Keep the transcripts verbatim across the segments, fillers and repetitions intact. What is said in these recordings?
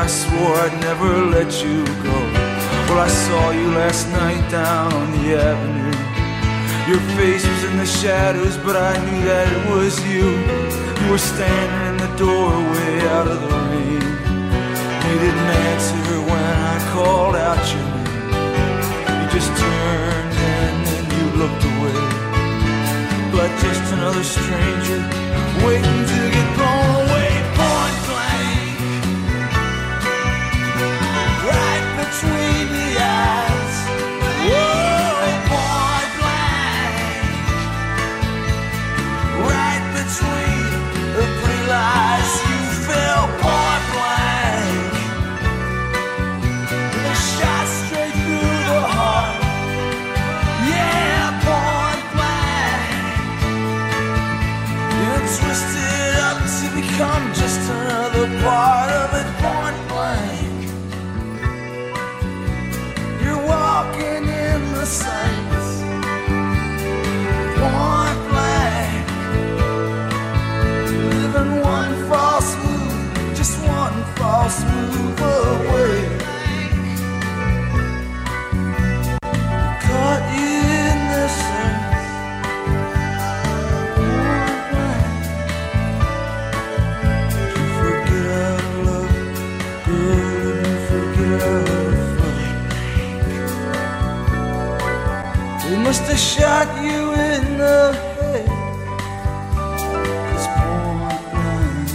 swore I'd never let you go. Well, I saw you last night down on the avenue. Your face was in the shadows, but I knew that it was you. You were standing in the doorway out of the rain. You didn't answer when I called out your name. You just turned and then you looked away, like just another stranger waiting to get blown away. Point blank, right between the eyes. Whoa, point blank, right between the pretty lies. You fell point blank, with a shot straight through the heart. Yeah, point blank. You're twisted up to become just another part of it. Point blank. You're walking in the saints. Point blank. Living one false move, just one false move away. Caught you in the saints. Point blank. Did you forget how to love, girl? Did you forget how to fight? They must have shot you in the head. 'Cause point blank,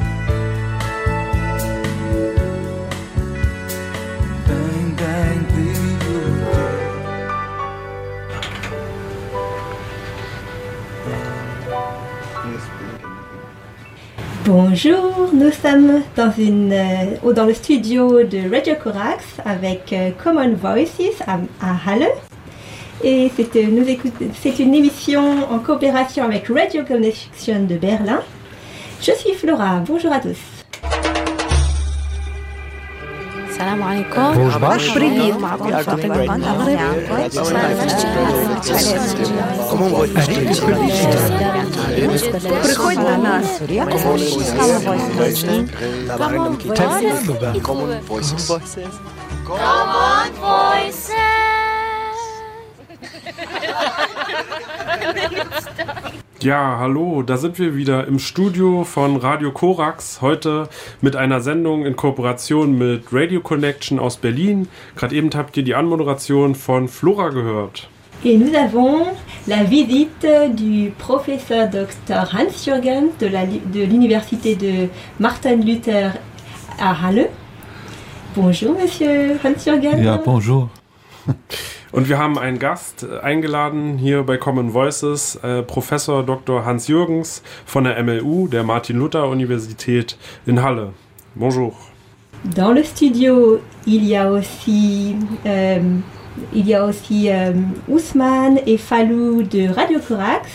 bang bang, baby, you're dead. Bonjour, nous sommes dans, une, euh, dans le studio de Radio Corax avec euh, Common Voices à, à Halle. Et c'est, euh, nous écoute, c'est une émission en coopération avec Radio Connection de Berlin. Je suis Flora, bonjour à tous. السلام عليكم. Bonjour. بريد معكم فاطمة من المغرب. приходит до нас. Common Voices. Common Voices. Ja, hallo, da sind wir wieder im Studio von Radio Corax, heute mit einer Sendung in Kooperation mit Radio Connection aus Berlin. Gerade eben habt ihr die Anmoderation von Flora gehört. Et nous avons la visite du professeur Docteur Hans Jürgens de, la, de l'université de Martin Luther à Halle. Bonjour, Monsieur Hans Jürgens. Ja, bonjour. Und wir haben einen Gast eingeladen hier bei Common Voices, äh, Professor Doktor Hans Jürgens von der M L U, der Martin-Luther-Universität in Halle. Bonjour. Dans le studio, il y a aussi, euh, il y a aussi euh, Ousmane et Fallou de Radio Corax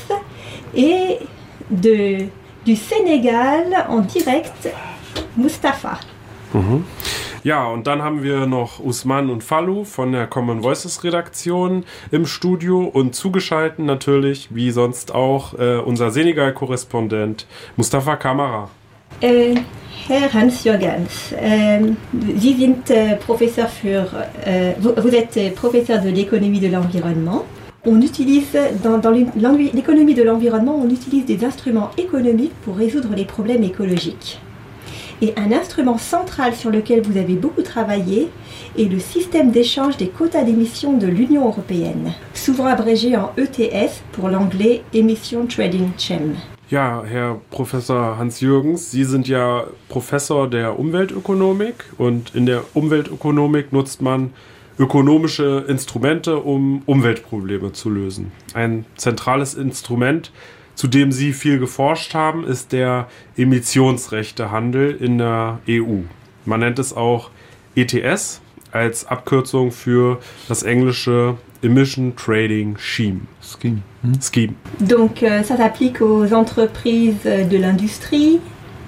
et de, du Sénégal en direct, Mustapha. Mhm. Ja, und dann haben wir noch Ousmane und Fallou von der Common Voices Redaktion im Studio und zugeschaltet natürlich, wie sonst auch, äh, unser Senegal-Korrespondent Mustapha Kamara. Äh, Herr Hans Jürgens, äh, Sie sind äh, Professeur für, äh, vous, vous êtes professeur de l'économie de l'environnement. On utilise, dans, dans l'économie de l'environnement, on utilise des instruments économiques pour résoudre les problèmes écologiques. Et un instrument central sur lequel vous avez beaucoup travaillé est le système d'échange des quotas d'émissions de l'Union européenne, souvent abrégé en E T S pour l'anglais Emission Trading Scheme. Ja, Herr Professor Hans Jürgens, Sie sind ja Professor der Umweltökonomik und in der Umweltökonomik nutzt man ökonomische Instrumente, um Umweltprobleme zu lösen. Ein zentrales Instrument, zu dem Sie viel geforscht haben, ist der Emissionsrechtehandel in der E U. Man nennt es auch E T S als Abkürzung für das englische Emission Trading Scheme. Scheme. Hm? Scheme. Donc euh, ça s'applique aux entreprises de l'industrie,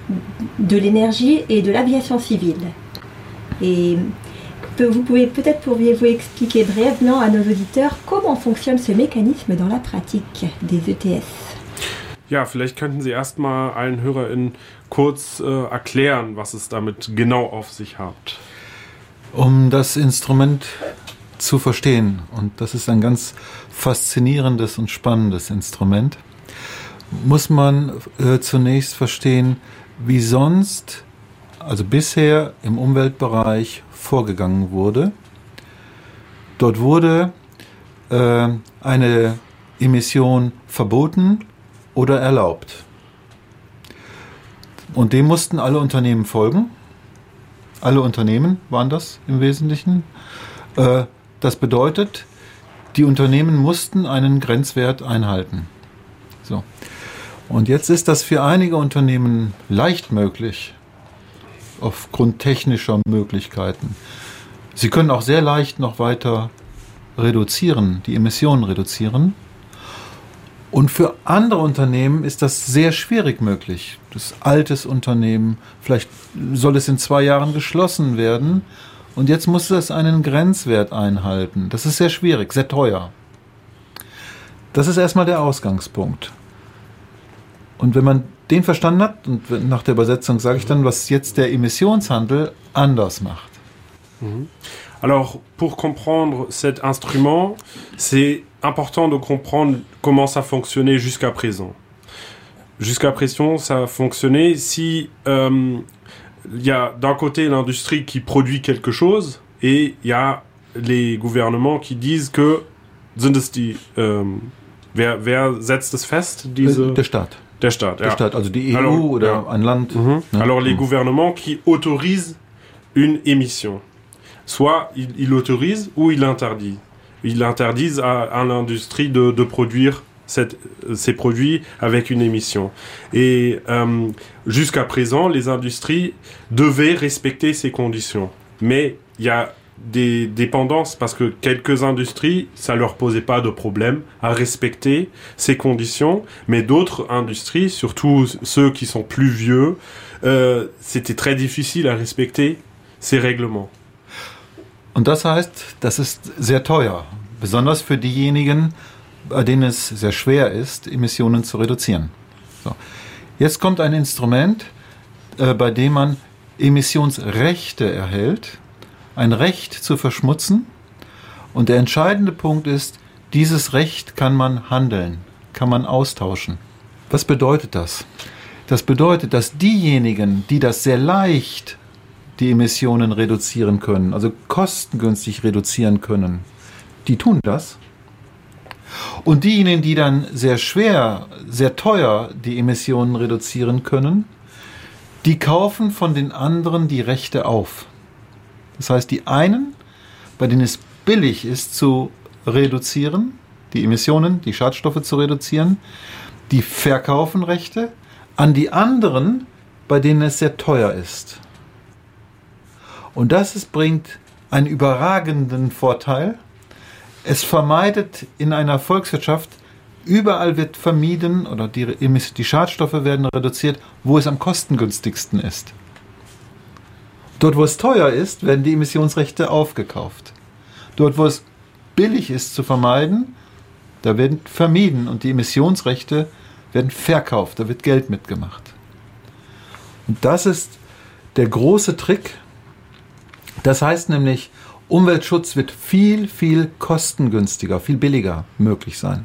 de l'énergie et de l'aviation civile. Et vous pouvez peut-être pourriez-vous expliquer brièvement à nos auditeurs comment fonctionne ce mécanisme dans la pratique des E T S. Ja, vielleicht könnten Sie erstmal allen HörerInnen kurz äh, erklären, was es damit genau auf sich hat? Um das Instrument zu verstehen, und das ist ein ganz faszinierendes und spannendes Instrument, muss man äh, zunächst verstehen, wie sonst, also bisher im Umweltbereich vorgegangen wurde. Dort wurde äh, eine Emission verboten oder erlaubt. Und dem mussten alle Unternehmen folgen. Alle Unternehmen waren das im Wesentlichen. Äh, das bedeutet, die Unternehmen mussten einen Grenzwert einhalten. So. Und jetzt ist das für einige Unternehmen leicht möglich, aufgrund technischer Möglichkeiten. Sie können auch sehr leicht noch weiter reduzieren, die Emissionen reduzieren. Und für andere Unternehmen ist das sehr schwierig möglich. Das altes Unternehmen, vielleicht soll es in zwei Jahren geschlossen werden und jetzt muss es einen Grenzwert einhalten. Das ist sehr schwierig, sehr teuer. Das ist erstmal der Ausgangspunkt. Und wenn man den verstanden hat, und nach der Übersetzung sage ich dann, was jetzt der Emissionshandel anders macht. Mhm. Alors, pour comprendre cet instrument, c'est important de comprendre comment ça fonctionnait jusqu'à présent. Jusqu'à présent, ça fonctionnait si euh, il y a d'un côté l'industrie qui produit quelque chose et il y a les gouvernements qui disent que sind es die euh, wer, wer setzt es fest, diese Der Staat. Der Staat, Der ja. Staat, also die E U Alors, oder ja. ein Land. Mhm. Ne? Alors les Mhm. gouvernements qui autorisent une émission. Soit ils il autorisent ou ils interdisent. Ils interdisent à, à l'industrie de, de produire cette, ces produits avec une émission. Et euh, jusqu'à présent, les industries devaient respecter ces conditions. Mais il y a des dépendances parce que quelques industries, ça leur posait pas de problème à respecter ces conditions, mais d'autres industries, surtout ceux qui sont plus vieux, euh, c'était très difficile à respecter ces règlements. Und das heißt, das ist sehr teuer, besonders für diejenigen, bei denen es sehr schwer ist, Emissionen zu reduzieren. So. Jetzt kommt ein Instrument, äh, bei dem man Emissionsrechte erhält, ein Recht zu verschmutzen. Und der entscheidende Punkt ist, dieses Recht kann man handeln, kann man austauschen. Was bedeutet das? Das bedeutet, dass diejenigen, die das sehr leicht die Emissionen reduzieren können, also kostengünstig reduzieren können, die tun das. Und diejenigen, die dann sehr schwer, sehr teuer die Emissionen reduzieren können, die kaufen von den anderen die Rechte auf. Das heißt, die einen, bei denen es billig ist zu reduzieren, die Emissionen, die Schadstoffe zu reduzieren, die verkaufen Rechte an die anderen, bei denen es sehr teuer ist. Und das ist, bringt einen überragenden Vorteil. Es vermeidet in einer Volkswirtschaft, überall wird vermieden oder die, die Schadstoffe werden reduziert, wo es am kostengünstigsten ist. Dort, wo es teuer ist, werden die Emissionsrechte aufgekauft. Dort, wo es billig ist zu vermeiden, da werden vermieden und die Emissionsrechte werden verkauft, da wird Geld mitgemacht. Und das ist der große Trick. Das heißt nämlich, Umweltschutz wird viel, viel kostengünstiger, viel billiger möglich sein.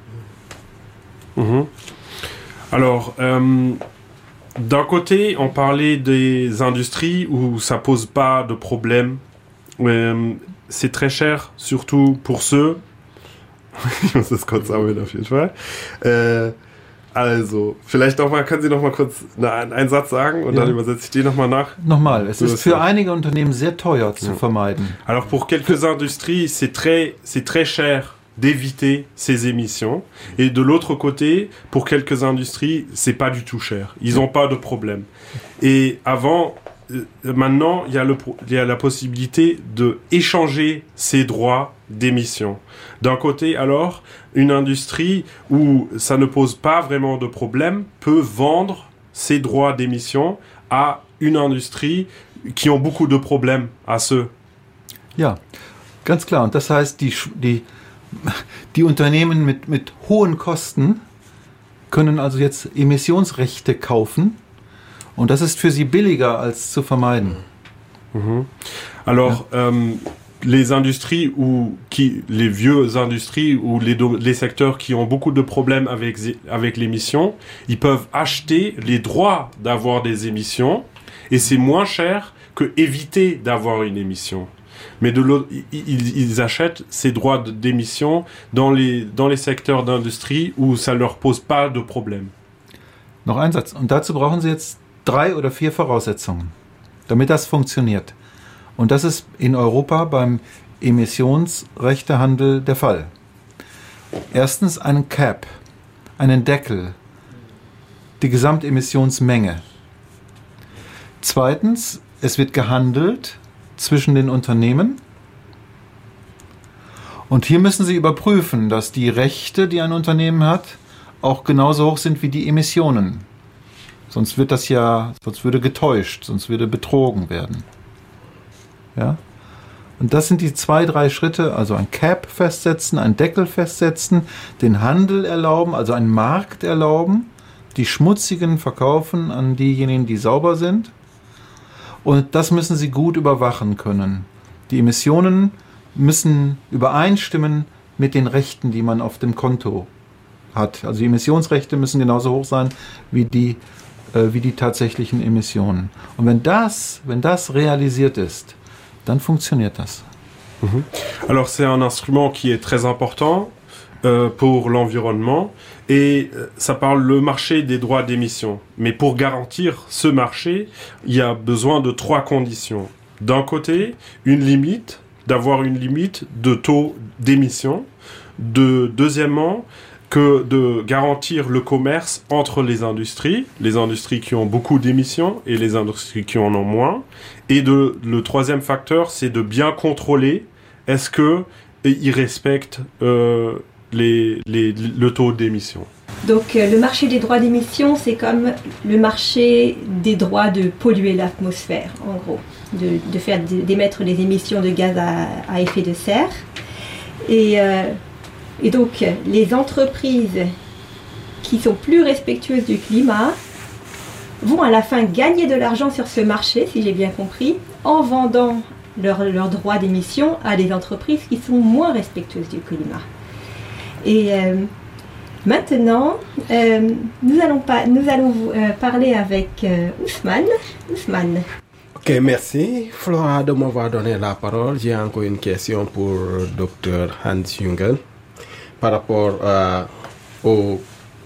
Mhm. Alors, euh, d'un côté, on parlait des industries où ça pose pas de problème. Euh, c'est très cher, surtout pour ceux. Ich muss das kurz sammeln auf jeden Fall. Äh, also, vielleicht noch mal, können Sie noch mal kurz eine, einen Satz sagen und ja. Dann übersetze ich den noch mal nach. Nochmal, es ist für einige Unternehmen sehr teuer zu ja. vermeiden. Alors pour quelques industries, c'est très, c'est très cher d'éviter ces émissions. Et de l'autre côté, pour quelques industries, c'est pas du tout cher. Ils n'ont pas de problème. Et avant, euh, maintenant, il y a le, il y a la possibilité de échanger ces droits d'émission. D'un côté, alors, une industrie où ça ne pose pas vraiment de problème peut vendre ses droits d'émission à une industrie qui ont beaucoup de problèmes à ceux. Ja, ganz klar. Und das heißt, die, die, die Unternehmen mit, mit hohen Kosten können also jetzt Emissionsrechte kaufen Und das ist für sie billiger als zu vermeiden. Mhm. Alors, ja. ähm, les industries ou qui, les vieux industries ou les, les secteurs qui ont beaucoup de problèmes avec, avec l'émission, ils peuvent acheter les droits d'avoir des émissions et c'est moins cher que éviter d'avoir une émission. Mais de l'autre, ils, ils achètent ces droits d'émission dans les, dans les secteurs d'industrie où ça leur pose pas de problème. Noch ein Satz. Und dazu brauchen Sie jetzt drei oder vier Voraussetzungen, damit das funktioniert. Und das ist in Europa beim Emissionsrechtehandel der Fall. Erstens einen Cap, einen Deckel, die Gesamtemissionsmenge. Zweitens, es wird gehandelt zwischen den Unternehmen. Und hier müssen Sie überprüfen, dass die Rechte, die ein Unternehmen hat, auch genauso hoch sind wie die Emissionen. Sonst wird das ja, sonst würde getäuscht, sonst würde betrogen werden. Ja? Und das sind die zwei, drei Schritte, also ein Cap festsetzen, ein Deckel festsetzen, den Handel erlauben, also einen Markt erlauben, die Schmutzigen verkaufen an diejenigen, die sauber sind. Und das müssen sie gut überwachen können. Die Emissionen müssen übereinstimmen mit den Rechten, die man auf dem Konto hat. Also die Emissionsrechte müssen genauso hoch sein wie die, äh, wie die tatsächlichen Emissionen. Und wenn das, wenn das realisiert ist, dann fonctionniert das. Mhm. Alors c'est un instrument qui est très important euh, pour l'environnement et euh, ça parle le marché des droits d'émission. Mais pour garantir ce marché, il y a besoin de trois conditions. D'un côté, une limite, d'avoir une limite de taux d'émission. De, deuxièmement, que de garantir le commerce entre les industries, les industries qui ont beaucoup d'émissions et les industries qui en ont moins. Et de, le troisième facteur, c'est de bien contrôler est-ce qu'ils respectent euh, les, les, le taux d'émission. Donc euh, le marché des droits d'émission, c'est comme le marché des droits de polluer l'atmosphère, en gros, de, de faire d'émettre des émissions de gaz à, à effet de serre. Et... Euh, Et donc, les entreprises qui sont plus respectueuses du climat vont à la fin gagner de l'argent sur ce marché, si j'ai bien compris, en vendant leurs leur droits d'émission à des entreprises qui sont moins respectueuses du climat. Et euh, maintenant, euh, nous allons, pas, nous allons euh, parler avec euh, Ousmane. Ousmane. Ok, merci. Flora de m'avoir donné la parole. J'ai encore une question pour le docteur Hans Jungel. Par rapport, euh, au,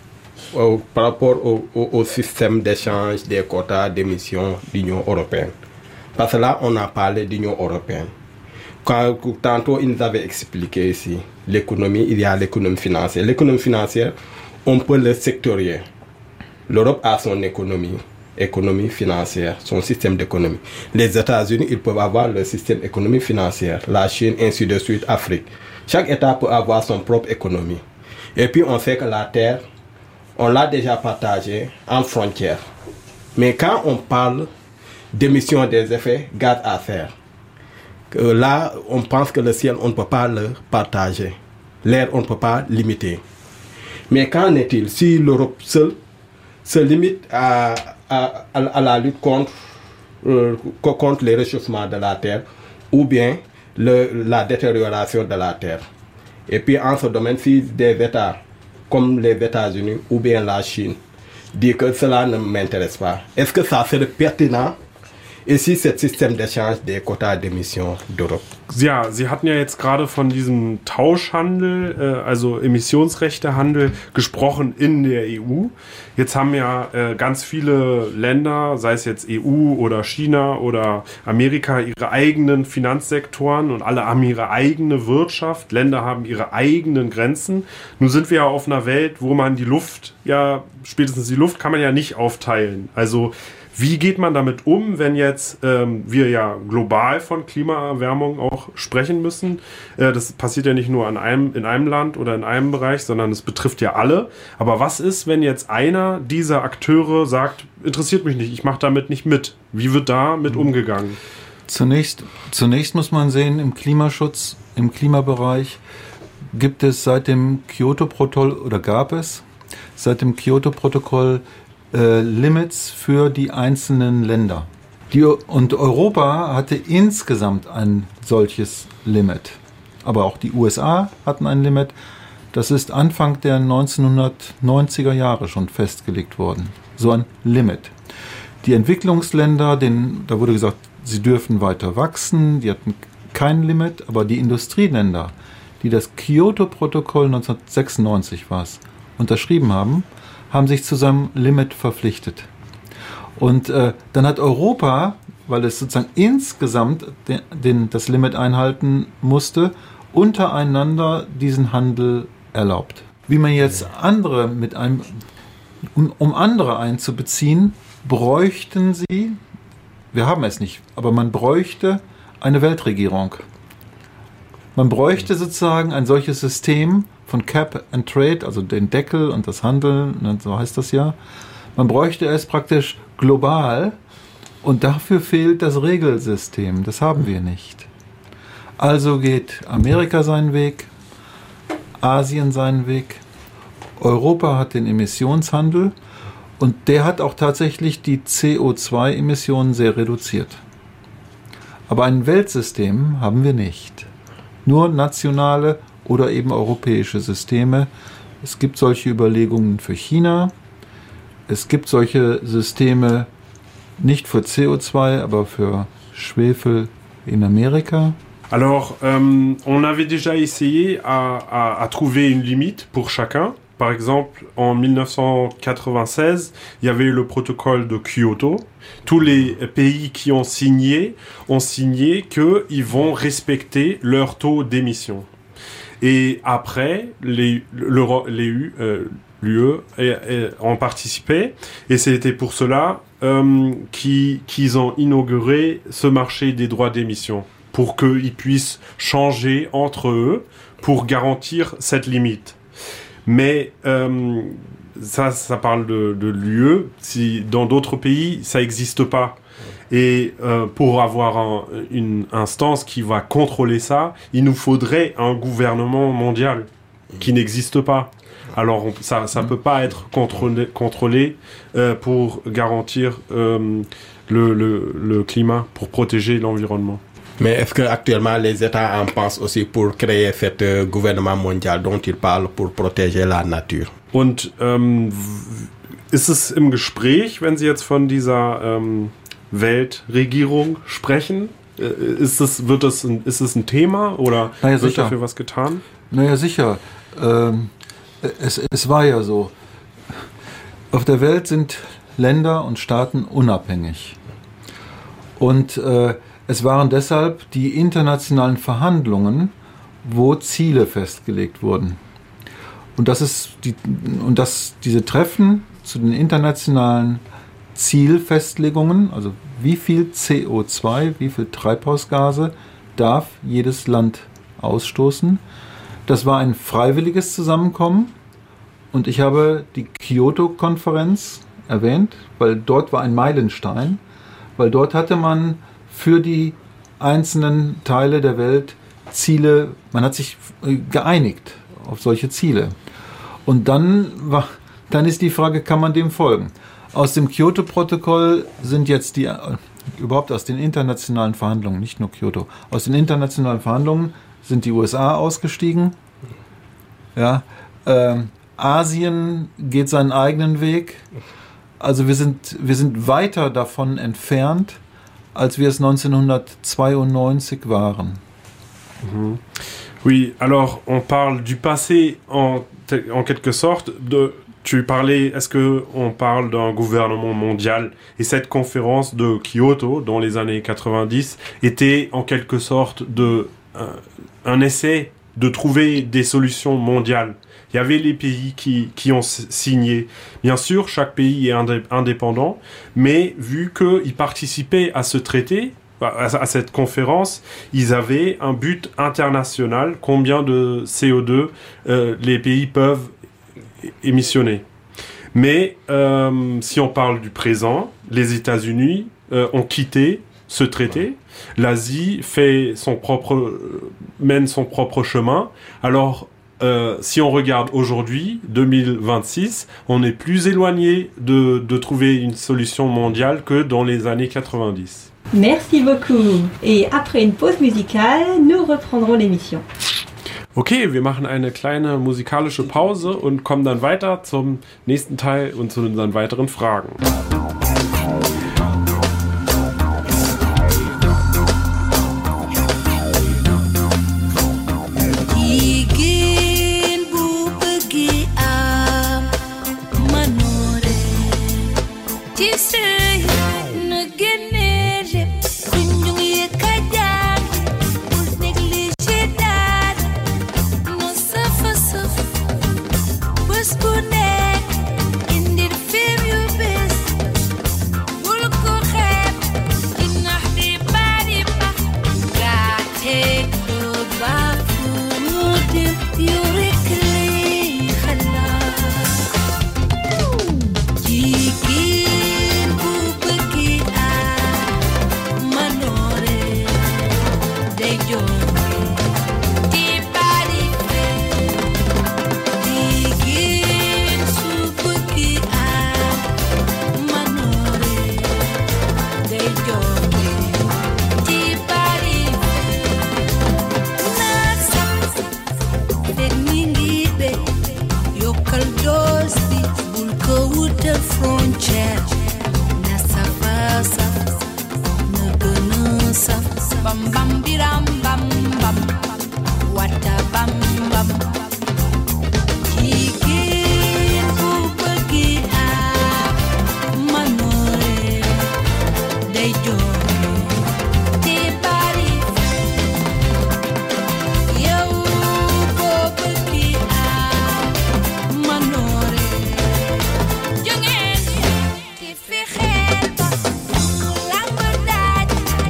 au, par rapport au, au, au système d'échange des quotas d'émissions de l'Union européenne. Parce que là, on a parlé de l'Union européenne. Quand, tantôt, ils nous avaient expliqué ici l'économie, il y a l'économie financière. L'économie financière, on peut le sectorier. L'Europe a son économie, économie financière, son système d'économie. Les États-Unis, ils peuvent avoir leur système économie financière. La Chine, ainsi de suite, Afrique. Chaque État peut avoir son propre économie. Et puis on sait que la Terre, on l'a déjà partagée en frontières. Mais quand on parle d'émission des effets gaz à serre, euh, là on pense que le ciel, on ne peut pas le partager. L'air, on ne peut pas limiter. Mais qu'en est-il si l'Europe seule se limite à, à, à la lutte contre, euh, contre les réchauffements de la Terre ou bien Le, la détérioration de la terre. Et puis en ce domaine, si des États comme les États-Unis ou bien la Chine disent que cela ne m'intéresse pas, est-ce que ça serait pertinent ici, ce système d'échange des quotas d'émissions d'Europe? Ja, Sie hatten ja jetzt gerade von diesem Tauschhandel, äh, also Emissionsrechtehandel gesprochen in der E U. Jetzt haben ja äh, ganz viele Länder, sei es jetzt E U oder China oder Amerika, ihre eigenen Finanzsektoren und alle haben ihre eigene Wirtschaft. Länder haben ihre eigenen Grenzen. Nun sind wir ja auf einer Welt, wo man die Luft, ja, spätestens die Luft kann man ja nicht aufteilen. Also wie geht man damit um, wenn jetzt ähm, wir ja global von Klimaerwärmung auch sprechen müssen? Äh, das passiert ja nicht nur an einem, in einem Land oder in einem Bereich, sondern es betrifft ja alle. Aber was ist, wenn jetzt einer dieser Akteure sagt, interessiert mich nicht, ich mache damit nicht mit? Wie wird da mit umgegangen? Zunächst, zunächst muss man sehen, im Klimaschutz, im Klimabereich gibt es seit dem Kyoto-Protokoll, oder gab es, seit dem Kyoto-Protokoll äh, Limits für die einzelnen Länder. Die, und Europa hatte insgesamt ein solches Limit. Aber auch die U S A hatten ein Limit. Das ist Anfang der neunzehnhundertneunziger Jahre schon festgelegt worden. So ein Limit. Die Entwicklungsländer, denen, da wurde gesagt, sie dürfen weiter wachsen, die hatten kein Limit, aber die Industrieländer, die das Kyoto-Protokoll neunzehnhundertsechsundneunzig war es, unterschrieben haben, haben sich zu seinem Limit verpflichtet. Und äh, dann hat Europa, weil es sozusagen insgesamt den, den, das Limit einhalten musste, untereinander diesen Handel erlaubt. Wie man jetzt andere mit einem, um, um andere einzubeziehen, bräuchten sie, wir haben es nicht, aber man bräuchte eine Weltregierung. Man bräuchte sozusagen ein solches System von Cap and Trade, also den Deckel und das Handeln, so heißt das ja. Man bräuchte es praktisch global und dafür fehlt das Regelsystem. Das haben wir nicht. Also geht Amerika seinen Weg, Asien seinen Weg, Europa hat den Emissionshandel und der hat auch tatsächlich die C O zwei Emissionen sehr reduziert. Aber ein Weltsystem haben wir nicht. Nur nationale oder eben europäische Systeme. Es gibt solche Überlegungen für China. Es gibt solche Systeme nicht für C O zwei, aber für Schwefel in Amerika. Alors, euh, on avait déjà essayé à, à, à trouver une limite pour chacun. Par exemple, en dix-neuf cent quatre-vingt-seize, il y avait eu le protocole de Kyoto. Tous les pays qui ont signé ont signé qu'ils vont respecter leur taux d'émission. Et après, les, les, euh, l'U E ont participé. Et c'était pour cela euh, qu'ils, qu'ils ont inauguré ce marché des droits d'émission, pour qu'ils puissent changer entre eux pour garantir cette limite. Mais euh, ça, ça parle de, de l'U E. Si dans d'autres pays, ça n'existe pas. Et euh, pour avoir un, une instance qui va contrôler ça, il nous faudrait un gouvernement mondial qui n'existe pas. Alors on, ça ne peut pas être contrôlé, contrôlé euh, pour garantir euh, le, le, le climat, pour protéger l'environnement. Mais est-ce qu'actuellement les États en pensent aussi pour créer cet euh, gouvernement mondial dont ils parlent pour protéger la nature? Und ähm, ist es im Gespräch, wenn Sie jetzt von dieser ähm, Weltregierung sprechen? Äh, ist es, wird das ein, ist es ein Thema oder naja, wird sicher. dafür was getan? Naja, sicher. Ähm, es, es war ja so. Auf der Welt sind Länder und Staaten unabhängig. Und äh, es waren deshalb die internationalen Verhandlungen, wo Ziele festgelegt wurden. Und, das ist die, und das, diese Treffen zu den internationalen Zielfestlegungen, also wie viel C O zwei, wie viel Treibhausgase darf jedes Land ausstoßen, das war ein freiwilliges Zusammenkommen. Und ich habe die Kyoto-Konferenz erwähnt, weil dort war ein Meilenstein, weil dort hatte man für die einzelnen Teile der Welt Ziele, man hat sich geeinigt auf solche Ziele. Und dann, war, dann ist die Frage, kann man dem folgen? Aus dem Kyoto-Protokoll sind jetzt die, überhaupt aus den internationalen Verhandlungen, nicht nur Kyoto, aus den internationalen Verhandlungen sind die U S A ausgestiegen. Ja, äh, Asien geht seinen eigenen Weg. Also wir sind, wir sind weiter davon entfernt, als wir es neunzehnhundertzweiundneunzig waren. Mhm. Oui, alors on parle du passé en, en quelque sorte. De, tu parlais, est-ce qu'on parle d'un gouvernement mondial? Et cette conférence de Kyoto, dans les années quatre-vingt-dix, était en quelque sorte de, un, un essai de trouver des solutions mondiales. Il y avait les pays qui, qui ont signé. Bien sûr, chaque pays est indé- indépendant, mais vu qu'ils participaient à ce traité, à, à cette conférence, ils avaient un but international, combien de C O deux euh, les pays peuvent émissionner. Mais euh, si on parle du présent, les États-Unis euh, ont quitté ce traité. L'Asie fait son propre, mène son propre chemin. Alors, euh, si on regarde aujourd'hui, deux mille vingt-six, on est plus éloigné de, de trouver une solution mondiale que dans les années quatre-vingt-dix. Merci beaucoup. Et après une pause musicale, nous reprendrons l'émission. Okay, wir machen eine kleine musikalische Pause und kommen dann weiter zum nächsten Teil und zu unseren weiteren Fragen.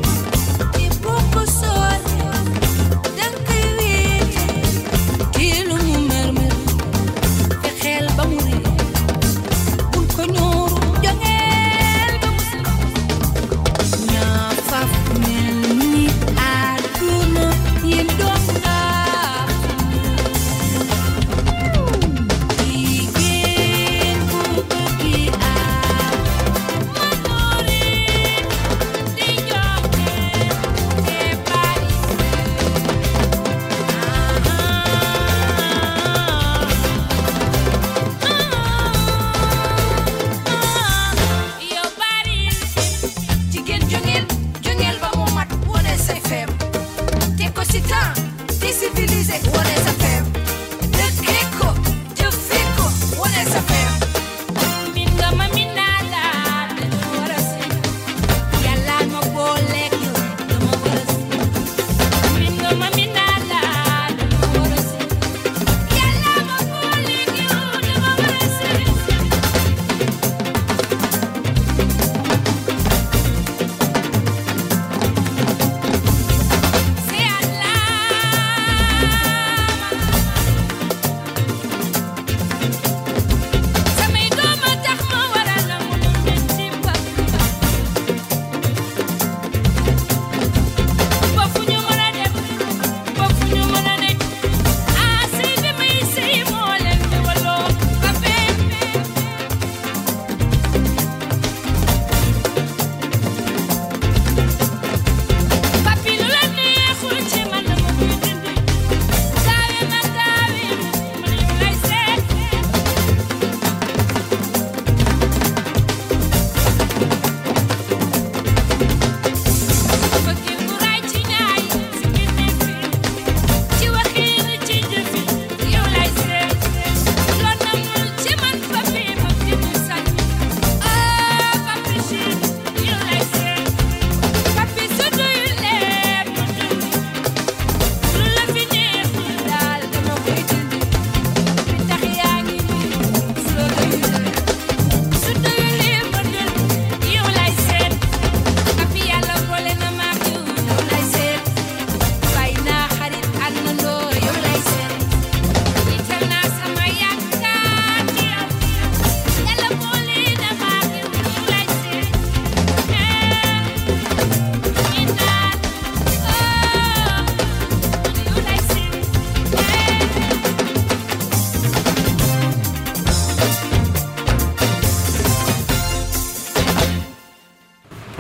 Till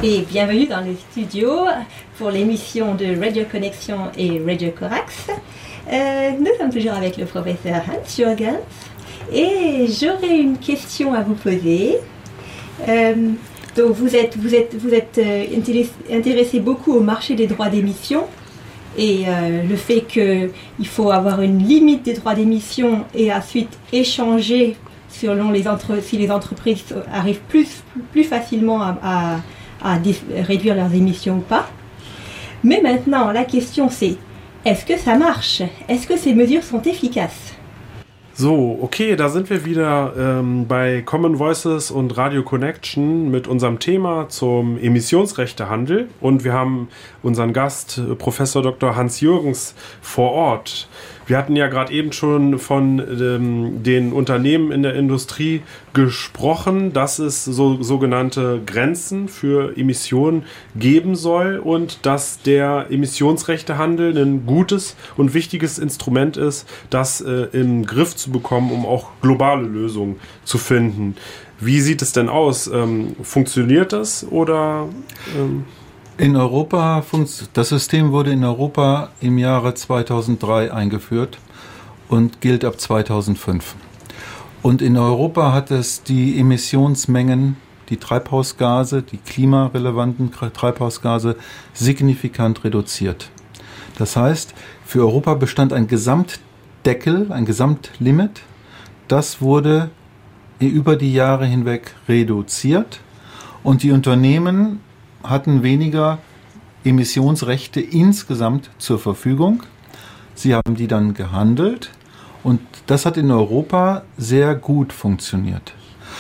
et bienvenue dans le studio pour l'émission de Radio Connexion et Radio Corax. Euh, nous sommes toujours avec le professeur Hans Jürgens et j'aurais une question à vous poser. Euh, donc vous êtes, vous êtes, vous êtes euh, intéressé, intéressé beaucoup au marché des droits d'émission et euh, le fait qu'il faut avoir une limite des droits d'émission et ensuite échanger selon les entre, si les entreprises arrivent plus, plus facilement à, à, à dé, réduire leurs émissions ou pas. Mais maintenant, la question c'est, est-ce que ça marche? Est-ce que ces mesures sont efficaces? So, okay, da sind wir wieder ähm, bei Common Voices und Radio Connection mit unserem Thema zum Emissionsrechtehandel und wir haben unseren Gast, Professor Doktor Hans Jürgens, vor Ort. Wir hatten ja gerade eben schon von ähm, den Unternehmen in der Industrie gesprochen, dass es so sogenannte Grenzen für Emissionen geben soll und dass der Emissionsrechtehandel ein gutes und wichtiges Instrument ist, das äh, im Griff zu bekommen, um auch globale Lösungen zu finden. Wie sieht es denn aus? Ähm, funktioniert das oder... Ähm In Europa, das System wurde in Europa im Jahre zweitausenddrei eingeführt und gilt ab zweitausendfünf. Und in Europa hat es die Emissionsmengen, die Treibhausgase, die klimarelevanten Treibhausgase signifikant reduziert. Das heißt, für Europa bestand ein Gesamtdeckel, ein Gesamtlimit. Das wurde über die Jahre hinweg reduziert und die Unternehmen hatten weniger Emissionsrechte insgesamt zur Verfügung. Sie haben die dann gehandelt und das hat in Europa sehr gut funktioniert.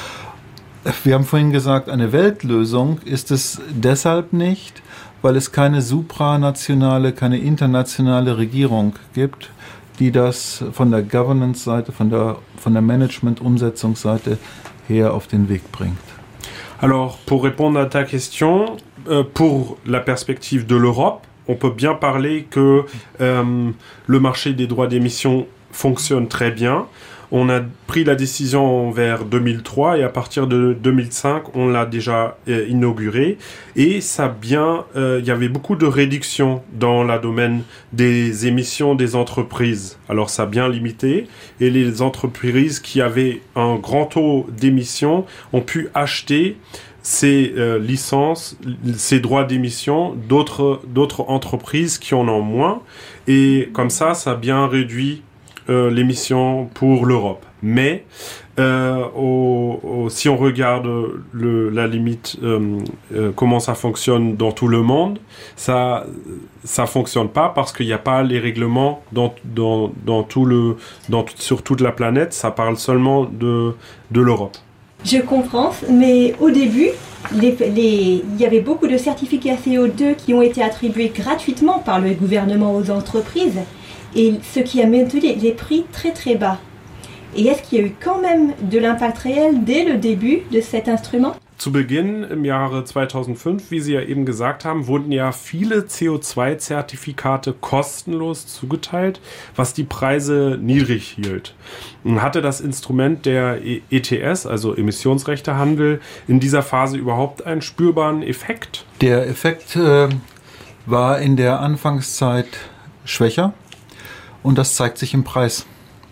Wir haben vorhin gesagt, eine Weltlösung ist es deshalb nicht, weil es keine supranationale, keine internationale Regierung gibt, die das von der Governance-Seite, von der, von der Management-Umsetzungsseite her auf den Weg bringt. Alors, pour répondre à ta question, euh, pour la perspective de l'Europe, on peut bien parler que euh, le marché des droits d'émission fonctionne très bien. On a pris la décision vers deux mille trois et à partir de deux mille cinq, on l'a déjà euh, inauguré. Et ça bien, euh, il y avait beaucoup de réductions dans le domaine des émissions des entreprises. Alors ça a bien limité et les entreprises qui avaient un grand taux d'émissions ont pu acheter ces euh, licences, ces droits d'émission d'autres, d'autres entreprises qui en ont moins. Et comme ça, ça a bien réduit Euh, l'émission pour l'Europe. Mais euh, au, au, si on regarde le, la limite, euh, euh, comment ça fonctionne dans tout le monde, ça ça fonctionne pas parce qu'il n'y a pas les règlements dans, dans, dans tout le, dans, sur toute la planète. Ça parle seulement de, de l'Europe. Je comprends, mais au début, les, les, il y avait beaucoup de certificats C O deux qui ont été attribués gratuitement par le gouvernement aux entreprises. Et ce qui a maintenu les prix très très bas. Et est-ce qu'il y a eu quand même de l'impact réel dès le début de cet instrument? Zu Beginn im Jahre zweitausendfünf, wie Sie ja eben gesagt haben, wurden ja viele C O zwei Zertifikate kostenlos zugeteilt, was die Preise niedrig hielt. Und hatte das Instrument der E T S, also Emissionsrechtehandel, in dieser Phase überhaupt einen spürbaren Effekt? Der Effekt äh, war in der Anfangszeit schwächer. Und das zeigt sich im Preis.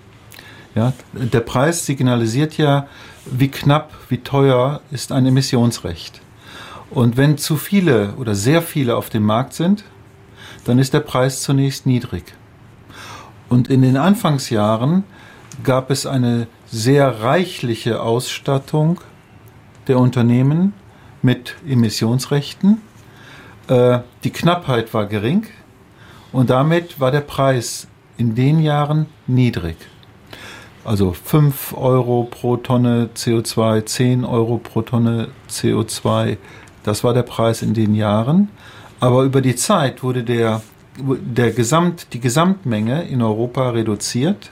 Ja, der Preis signalisiert ja, wie knapp, wie teuer ist ein Emissionsrecht. Und wenn zu viele oder sehr viele auf dem Markt sind, dann ist der Preis zunächst niedrig. Und in den Anfangsjahren gab es eine sehr reichliche Ausstattung der Unternehmen mit Emissionsrechten. Äh, die Knappheit war gering und damit war der Preis in den Jahren niedrig. Also fünf Euro pro Tonne C O zwei, zehn Euro pro Tonne C O zwei, das war der Preis in den Jahren. Aber über die Zeit wurde der, der Gesamt, die Gesamtmenge in Europa reduziert.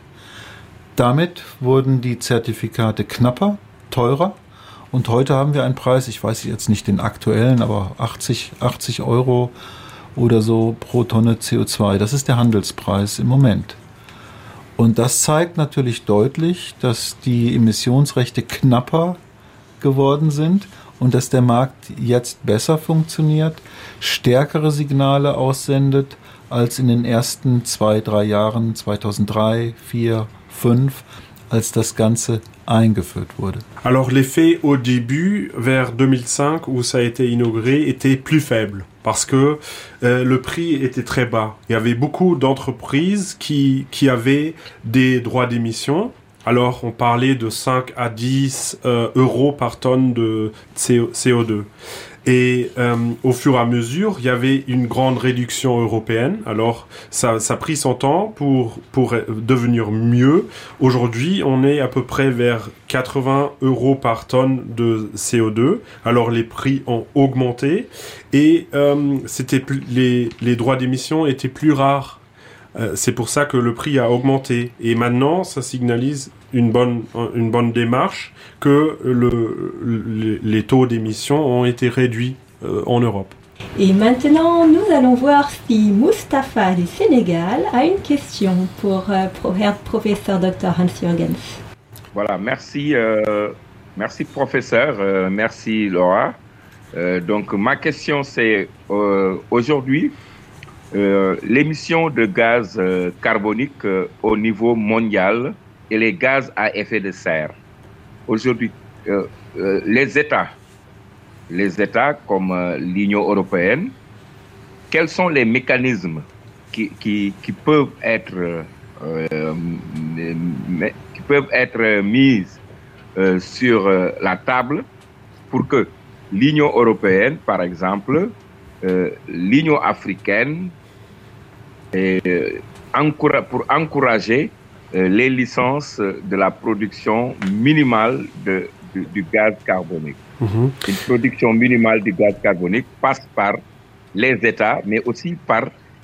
Damit wurden die Zertifikate knapper, teurer. Und heute haben wir einen Preis, ich weiß jetzt nicht den aktuellen, aber achtzig Euro oder so pro Tonne C O zwei. Das ist der Handelspreis im Moment. Und das zeigt natürlich deutlich, dass die Emissionsrechte knapper geworden sind und dass der Markt jetzt besser funktioniert, stärkere Signale aussendet als in den ersten zwei, drei Jahren, zweitausenddrei, vier, fünf, als das Ganze eingeführt wurde. Alors l'effet au début, vers deux mille cinq, où ça a été inauguré, était plus faible parce que euh, le prix était très bas. Il y avait beaucoup d'entreprises qui, qui avaient des droits d'émission. Alors on parlait de cinq à dix euh, euros par tonne de C O deux. Et euh, au fur et à mesure, il y avait une grande réduction européenne. Alors, ça, ça a pris son temps pour, pour devenir mieux. Aujourd'hui, on est à peu près vers quatre-vingts euros par tonne de C O deux. Alors, les prix ont augmenté et euh, c'était plus, les, les droits d'émission étaient plus rares. Euh, c'est pour ça que le prix a augmenté. Et maintenant, ça signalise une bonne, une bonne démarche que le, le, les taux d'émission ont été réduits euh, en Europe. Et maintenant, nous allons voir si Mustapha du Sénégal a une question pour euh, Herr Professeur docteur Hans-Jürgens. Voilà, merci, euh, merci professeur, euh, merci Laura. Euh, donc ma question c'est euh, aujourd'hui, euh, l'émission de gaz euh, carbonique euh, au niveau mondial et les gaz à effet de serre. Aujourd'hui, euh, euh, les États, les États comme euh, l'Union européenne, quels sont les mécanismes qui, qui, qui peuvent être euh, mais, qui peuvent être mis euh, sur euh, la table pour que l'Union européenne, par exemple, euh, l'Union africaine, et, euh, encoura- pour encourager euh, les licences de la production minimale de, de, du gaz carbonique. Mm-hmm. Une production minimale du gaz carbonique passe par les États, mais aussi par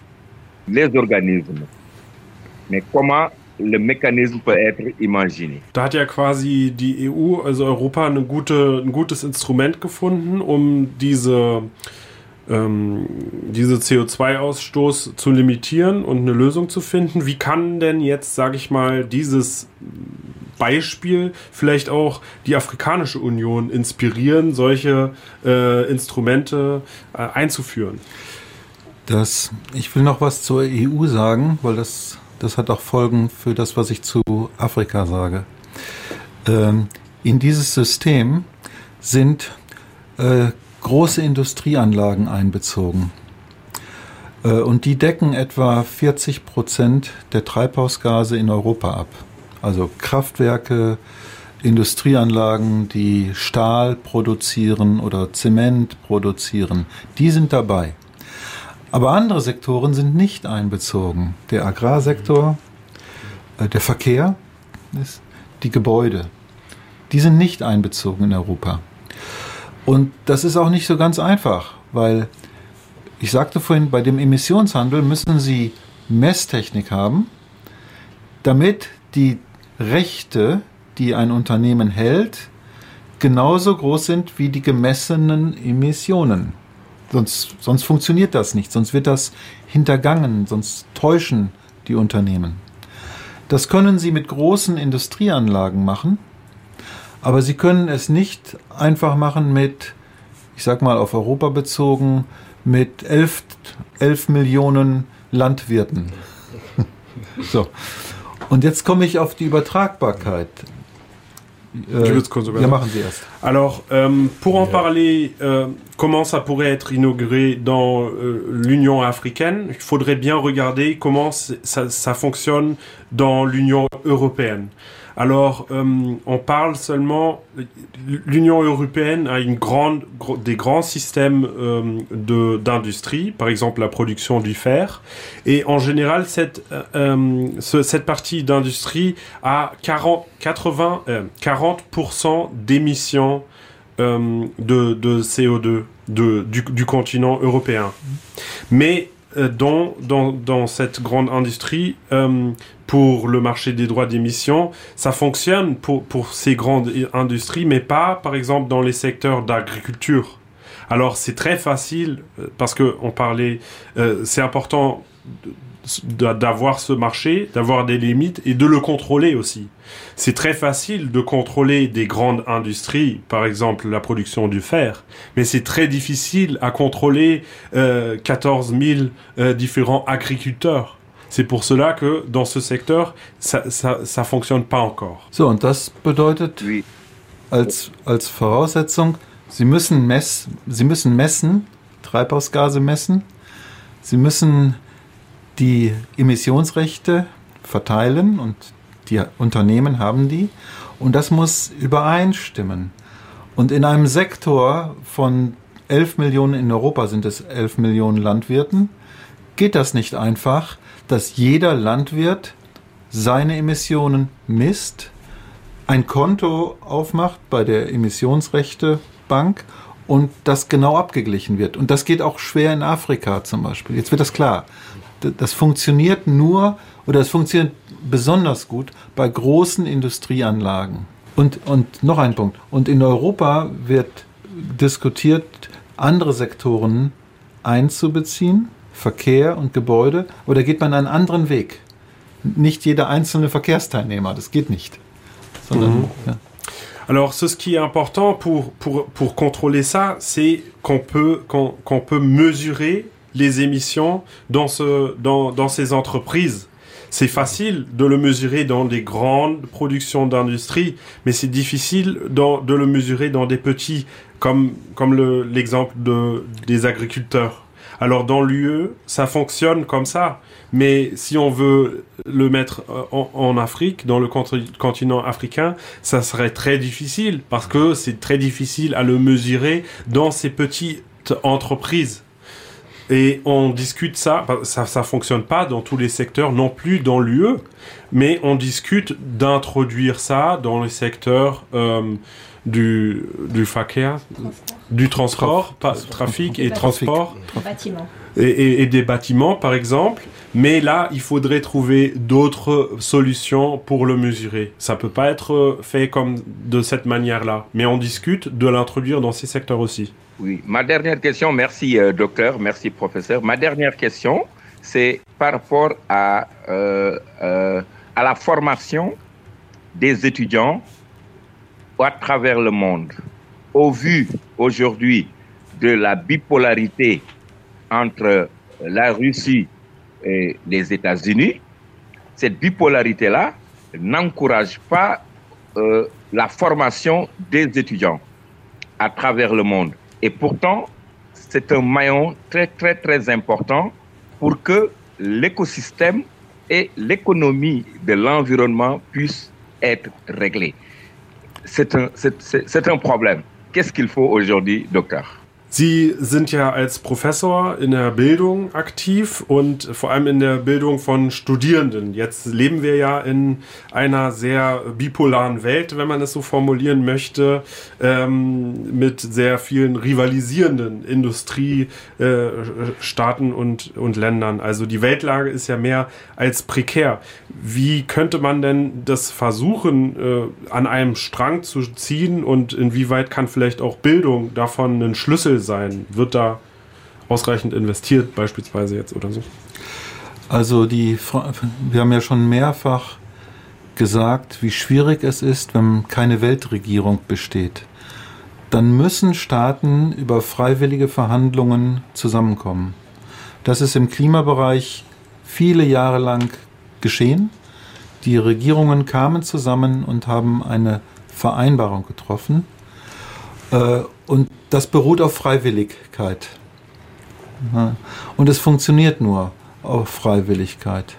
les organismes. Mais comment le mécanisme peut être imaginé? Da hat ja quasi die E U, also Europa, eine gute, ein gutes Instrument gefunden, um diese, ähm, diese C O zwei Ausstoß zu limitieren und eine Lösung zu finden. Wie kann denn jetzt, sage ich mal, dieses Beispiel vielleicht auch die Afrikanische Union inspirieren, solche äh, Instrumente äh, einzuführen? Das, ich will noch was zur E U sagen, weil das, das hat auch Folgen für das, was ich zu Afrika sage. Ähm, in dieses System sind äh, große Industrieanlagen einbezogen. Äh, und die decken etwa vierzig Prozent der Treibhausgase in Europa ab. Also Kraftwerke, Industrieanlagen, die Stahl produzieren oder Zement produzieren, die sind dabei. Aber andere Sektoren sind nicht einbezogen. Der Agrarsektor, äh, der Verkehr, die Gebäude, die sind nicht einbezogen in Europa. Und das ist auch nicht so ganz einfach, weil ich sagte vorhin, bei dem Emissionshandel müssen Sie Messtechnik haben, damit die Rechte, die ein Unternehmen hält, genauso groß sind wie die gemessenen Emissionen. Sonst, sonst funktioniert das nicht, sonst wird das hintergangen, sonst täuschen die Unternehmen. Das können Sie mit großen Industrieanlagen machen, aber Sie können es nicht einfach machen mit, ich sag mal auf Europa bezogen, mit elf, elf Millionen Landwirten. So. Und jetzt komme ich auf die Übertragbarkeit. Je veux qu'on se Ja, machen Sie erst. Alors, euh, pour en parler, euh, comment ça pourrait être inauguré dans euh, l'Union africaine, il faudrait bien regarder comment ça, ça fonctionne dans l'Union européenne. Alors, euh, on parle seulement... L'Union européenne a une grande, gro- des grands systèmes euh, de, d'industrie, par exemple la production du fer. Et en général, cette, euh, ce, cette partie d'industrie a quarante, quatre-vingts, euh, quarante pour cent d'émissions euh, de, de C O deux de, du, du continent européen. Mais euh, dans, dans, dans cette grande industrie... Euh, pour le marché des droits d'émission, ça fonctionne pour, pour ces grandes industries, mais pas, par exemple, dans les secteurs d'agriculture. Alors, c'est très facile, parce qu'on parlait, euh, c'est important d'avoir ce marché, d'avoir des limites et de le contrôler aussi. C'est très facile de contrôler des grandes industries, par exemple la production du fer, mais c'est très difficile à contrôler euh, quatorze mille euh, différents agriculteurs. C'est pour cela que dans ce secteur, ça, ça, ça fonctionne pas encore. So, und das bedeutet Oui. als, als Voraussetzung, Sie müssen, mess, Sie müssen messen, Treibhausgase messen, Sie müssen die Emissionsrechte verteilen und die Unternehmen haben die und das muss übereinstimmen. Und in einem Sektor von elf Millionen, in Europa sind es elf Millionen Landwirten, geht das nicht einfach, dass jeder Landwirt seine Emissionen misst, ein Konto aufmacht bei der Emissionsrechtebank und das genau abgeglichen wird. Und das geht auch schwer in Afrika zum Beispiel. Jetzt wird das klar. Das funktioniert nur, oder es funktioniert besonders gut bei großen Industrieanlagen. Und, und noch ein Punkt. Und in Europa wird diskutiert, andere Sektoren einzubeziehen, Verkehr und Gebäude, oder geht man einen anderen Weg? Nicht jeder einzelne Verkehrsteilnehmer, das geht nicht. Sondern, Mhm. ja. Alors, ce qui est important pour, pour, pour contrôler ça, c'est qu'on peut, qu'on, qu'on peut mesurer les émissions dans, ce, dans, dans ces entreprises. C'est facile de le mesurer dans des grandes productions d'industrie, mais c'est difficile dans, de le mesurer dans des petits, comme, comme le, l'exemple de, des agriculteurs. Alors dans l'U E, ça fonctionne comme ça, mais si on veut le mettre en, en Afrique, dans le continent africain, ça serait très difficile, parce que c'est très difficile à le mesurer dans ces petites entreprises. Et on discute ça, ça ça fonctionne pas dans tous les secteurs, non plus dans l'U E, mais on discute d'introduire ça dans les secteurs euh, du, du Verkehr, du transport, pas, trafic et transport, Bâtiment. et, et, et des bâtiments par exemple. Mais là, il faudrait trouver d'autres solutions pour le mesurer. Ça peut pas être fait comme de cette manière-là, mais on discute de l'introduire dans ces secteurs aussi. Oui, ma dernière question, merci euh, docteur, merci professeur. Ma dernière question, c'est par rapport à, euh, euh, à la formation des étudiants à travers le monde. Au vu aujourd'hui de la bipolarité entre la Russie et les États-Unis, cette bipolarité-là n'encourage pas euh, la formation des étudiants à travers le monde. Et pourtant, c'est un maillon très, très, très important pour que l'écosystème et l'économie de l'environnement puissent être réglés. C'est un, c'est, c'est, c'est un problème. Qu'est-ce qu'il faut aujourd'hui, docteur? Sie sind ja als Professor in der Bildung aktiv und vor allem in der Bildung von Studierenden. Jetzt leben wir ja in einer sehr bipolaren Welt, wenn man es so formulieren möchte, ähm, mit sehr vielen rivalisierenden Industriestaaten äh, und, und Ländern. Also die Weltlage ist ja mehr als prekär. Wie könnte man denn das versuchen, äh, an einem Strang zu ziehen und inwieweit kann vielleicht auch Bildung davon ein Schlüssel sein? Wird da ausreichend investiert beispielsweise jetzt oder so? Also die, wir haben ja schon mehrfach gesagt, wie schwierig es ist, wenn keine Weltregierung besteht. Dann müssen Staaten über freiwillige Verhandlungen zusammenkommen. Das ist im Klimabereich viele Jahre lang geschehen. Die Regierungen kamen zusammen und haben eine Vereinbarung getroffen. Und das beruht auf Freiwilligkeit. Und es funktioniert nur auf Freiwilligkeit.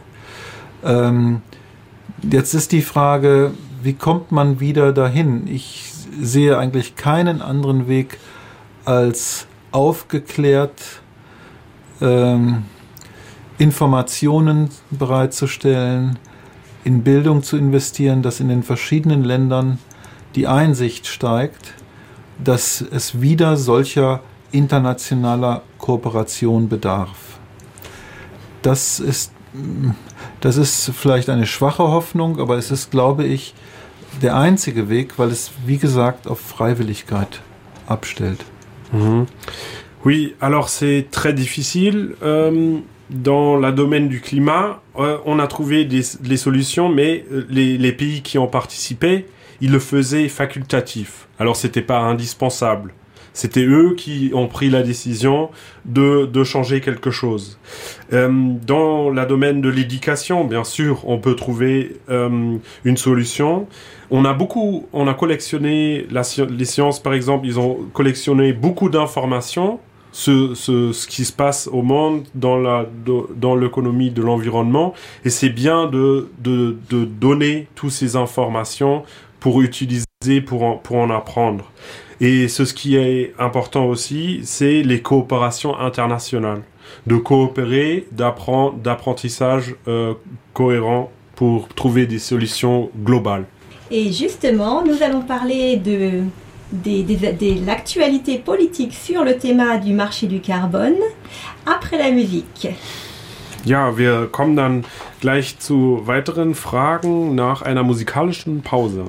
Jetzt ist die Frage, wie kommt man wieder dahin? Ich sehe eigentlich keinen anderen Weg, als aufgeklärt ähm, Informationen bereitzustellen, in Bildung zu investieren, dass in den verschiedenen Ländern die Einsicht steigt, dass es wieder solcher internationaler Kooperation bedarf. Das ist, das ist vielleicht eine schwache Hoffnung, aber es ist, glaube ich, der einzige Weg, weil es, wie gesagt, auf Freiwilligkeit abstellt. Mhm. Oui, alors c'est très difficile. Euh, dans le domaine du climat, euh, on a trouvé des, des solutions, mais les, les pays qui ont participé, ils le faisaient facultatif. Alors, c'était pas indispensable. C'était eux qui ont pris la décision de, de changer quelque chose. Euh, dans le domaine de l'éducation, bien sûr, on peut trouver euh, une solution. On a beaucoup, on a collectionné la, les sciences, par exemple, ils ont collectionné beaucoup d'informations. Ce, ce, ce qui se passe au monde dans la de, dans l'économie de l'environnement, et c'est bien de, de, de donner toutes ces informations pour utiliser, pour en, pour en apprendre. Et ce, ce qui est important aussi, c'est les coopérations internationales, de coopérer, d'apprendre, d'apprentissage euh, cohérent pour trouver des solutions globales. Et justement, nous allons parler de De, de, de l'actualité politique sur le Thema du marché du Carbone après la musique. Ja, wir kommen dann gleich zu weiteren Fragen nach einer musikalischen Pause.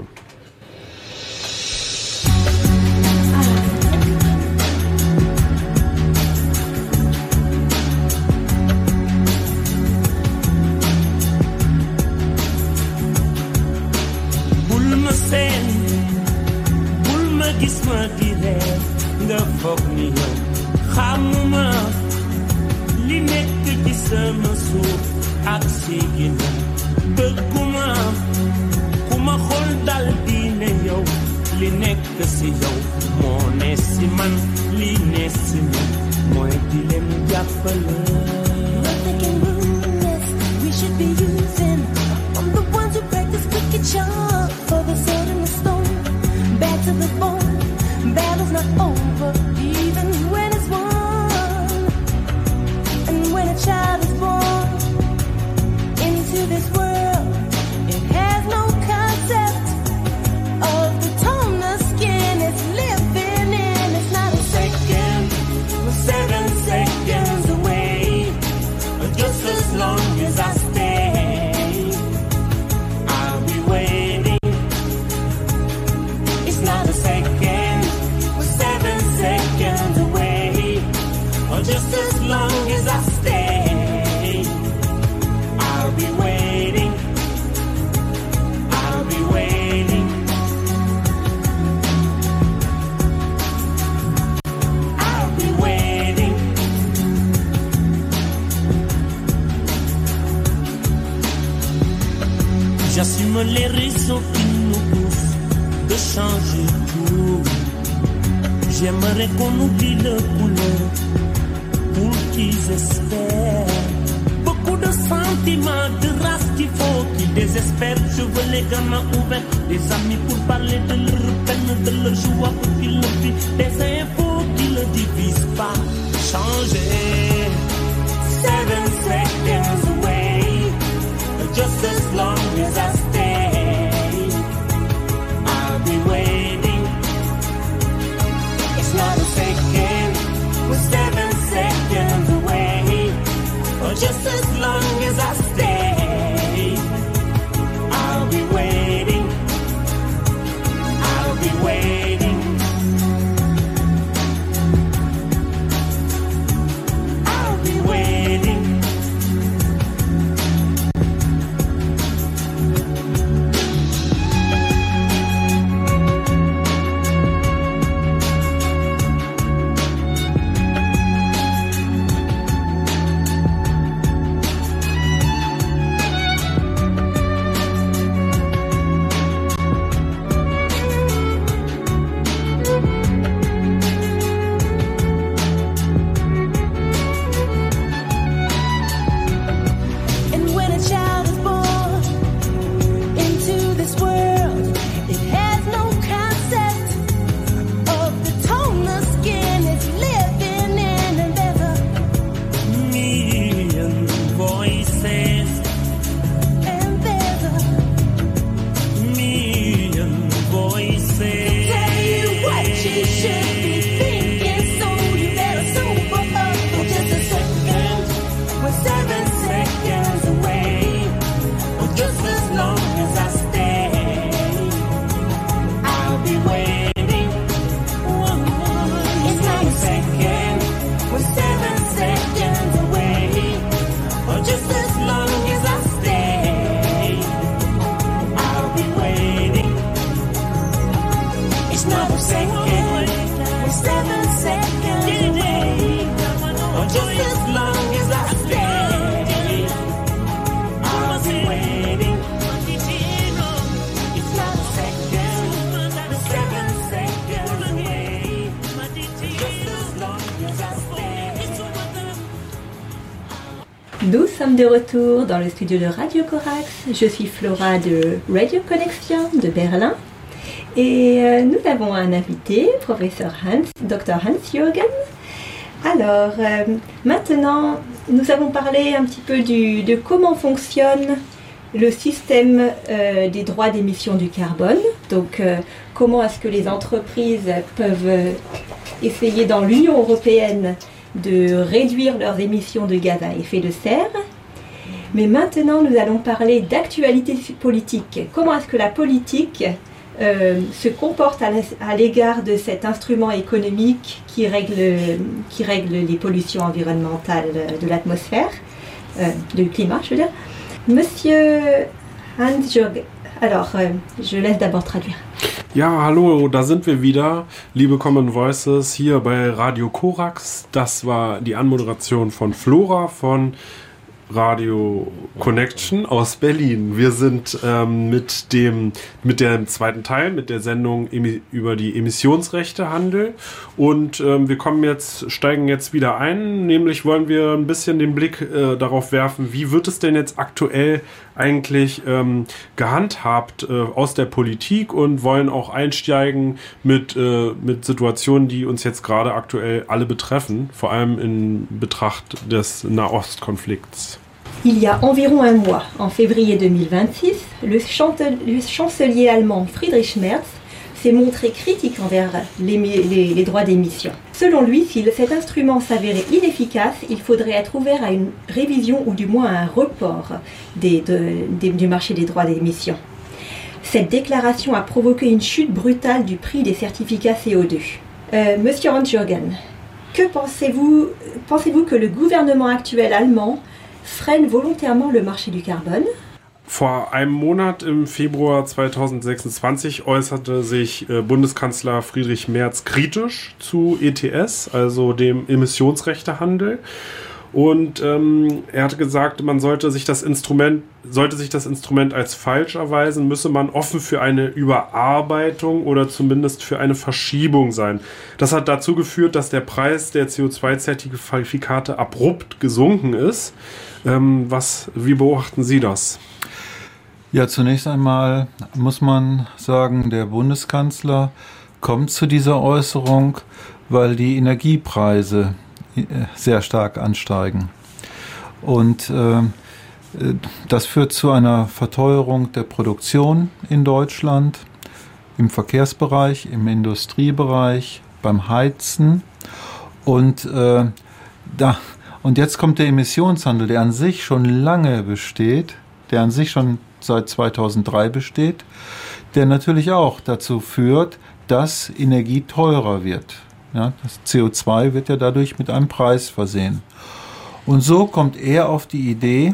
gis ma di reer nga foog ni yow xamuma li nekk ci sama suuf ak si ginnaaw bëgguma ku ma xool dal di ne yow li nekk si yow moo ne si man li ne si man mooy di leen jàppale. We should be using I'm the ones who practice cricket shot for the sword and the stone. Back to the bone, battle's not over, even when it's won. And when a child is born into this world, it has no concept of the tone the skin is living in. It's not a second, we're seven seconds away, just as long as I stay, I'll be waiting. It's not a second, we're seven seconds away, or just as long as I stay, I'll be waiting, I'll be waiting, I'll be waiting. J'assume les raisons qui nous poussent de changer tout. J'aimerais qu'on oublie le couleur pour qu'ils espèrent. Beaucoup de sentiments, de race qu'il faut qu'ils désespèrent. Je veux les gamins ouverts, des amis pour parler de leur peine, de leur joie pour qu'ils le vivent. Des infos qui ne divisent pas. Changer. Seven seconds away, just as long as I stay, I'll be waiting. It's not a second, we're seven seconds away, or just as long as I stay, I'll be waiting, I'll be waiting, I'll be waiting. Nous sommes de retour dans le studio de Radio Corax. Je suis Flora de Radio Connexion de Berlin. Et euh, nous avons un invité, professeur Hans, docteur Hans-Jürgen. Alors, euh, maintenant, nous avons parlé un petit peu du, de comment fonctionne le système euh, des droits d'émission du carbone. Donc, euh, comment est-ce que les entreprises peuvent euh, essayer dans l'Union européenne de réduire leurs émissions de gaz à effet de serre. Mais maintenant, nous allons parler d'actualité politique. Comment est-ce que la politique euh, se comporte à l'égard de cet instrument économique qui règle, qui règle les pollutions environnementales de l'atmosphère, euh, du climat, je veux dire. Monsieur Hans-Jürgen, alors, euh, je laisse d'abord traduire. Ja, hallo, da sind wir wieder, liebe Common Voices, hier bei Radio Corax. Das war die Anmoderation von Flora von Radio Connection aus Berlin. Wir sind ähm, mit dem mit dem zweiten Teil, mit der Sendung emi- über die Emissionsrechtehandel und ähm, wir kommen jetzt, steigen jetzt wieder ein, nämlich wollen wir ein bisschen den Blick äh, darauf werfen, wie wird es denn jetzt aktuell eigentlich ähm, gehandhabt äh, aus der Politik und wollen auch einsteigen mit, äh, mit Situationen, die uns jetzt gerade aktuell alle betreffen, vor allem in Betracht des Nahostkonflikts. Il y a environ un mois, en février deux mille vingt-six, le, chante- le chancelier allemand Friedrich Merz s'est montré critique envers les, les, les droits d'émission. Selon lui, si cet instrument s'avérait inefficace, il faudrait être ouvert à une révision ou du moins à un report des, de, des, du marché des droits d'émission. Cette déclaration a provoqué une chute brutale du prix des certificats C O deux. Euh, Monsieur Hans-Jürgen, que pensez-vous, pensez-vous que le gouvernement actuel allemand freine volontairement le marché du carbone? Vor einem Monat, im Februar zweitausendsechsundzwanzig, äußerte sich äh, Bundeskanzler Friedrich Merz kritisch zu E T S, also dem Emissionsrechtehandel. Und ähm, er hatte gesagt, man sollte sich das Instrument, sollte sich das Instrument als falsch erweisen, müsse man offen für eine Überarbeitung oder zumindest für eine Verschiebung sein. Das hat dazu geführt, dass der Preis der C O zwei Zertifikate abrupt gesunken ist. Ähm, was, wie beobachten Sie das? Ja, zunächst einmal muss man sagen, der Bundeskanzler kommt zu dieser Äußerung, weil die Energiepreise sehr stark ansteigen. Und äh, das führt zu einer Verteuerung der Produktion in Deutschland, im Verkehrsbereich, im Industriebereich, beim Heizen. Und, äh, da, und jetzt kommt der Emissionshandel, der an sich schon lange besteht, der an sich schon seit zweitausenddrei besteht, der natürlich auch dazu führt, dass Energie teurer wird. Ja, das C O zwei wird ja dadurch mit einem Preis versehen. Und so kommt er auf die Idee,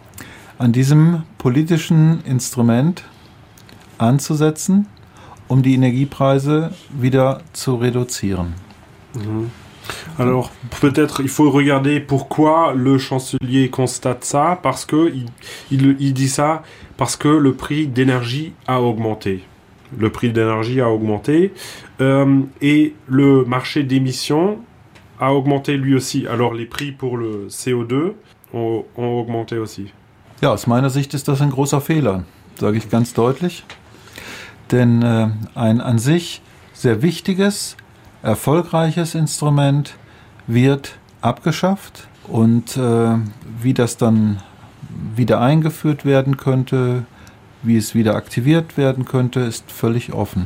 an diesem politischen Instrument anzusetzen, um die Energiepreise wieder zu reduzieren. Mhm. Alors, peut-être il faut regarder pourquoi le chancelier constate ça, parce que il, il, il dit ça parce que le prix d'énergie a augmenté. Le prix d'énergie a augmenté euh, et le marché d'émission a augmenté lui aussi. Alors les prix pour le C O deux ont, ont augmenté aussi. Ja, aus meiner Sicht ist das ein großer Fehler, sage ich ganz deutlich. Denn äh, ein an sich sehr wichtiges, erfolgreiches Instrument wird abgeschafft und äh, wie das dann wieder eingeführt werden könnte, wie es wieder aktiviert werden könnte, ist völlig offen.